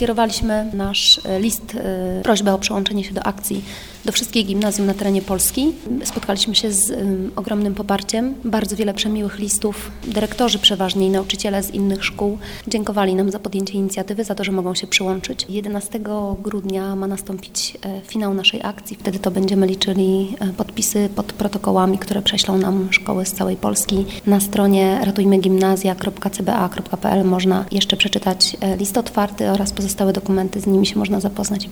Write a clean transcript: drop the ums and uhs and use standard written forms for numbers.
Skierowaliśmy nasz list, prośbę o przyłączenie się do akcji do wszystkich gimnazjum na terenie Polski. Spotkaliśmy się z ogromnym poparciem, bardzo wiele przemiłych listów. Dyrektorzy przeważnie i nauczyciele z innych szkół dziękowali nam za podjęcie inicjatywy, za to, że mogą się przyłączyć. 11 grudnia ma nastąpić finał naszej akcji. Wtedy to będziemy liczyli podpisy pod protokołami, które prześlą nam szkoły z całej Polski. Na stronie ratujmegimnazja.cba.pl można jeszcze przeczytać list otwarty oraz pozostałe dokumenty, z nimi się można zapoznać.